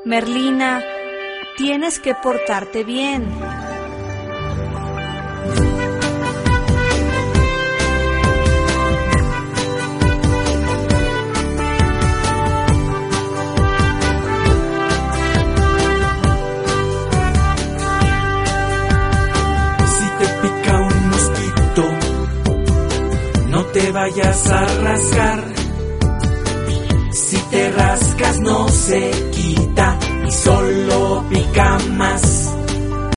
Merlina, tienes que portarte bien. Si te pica un mosquito, no te vayas a rascar. Si te rascas no se quita y solo pica más.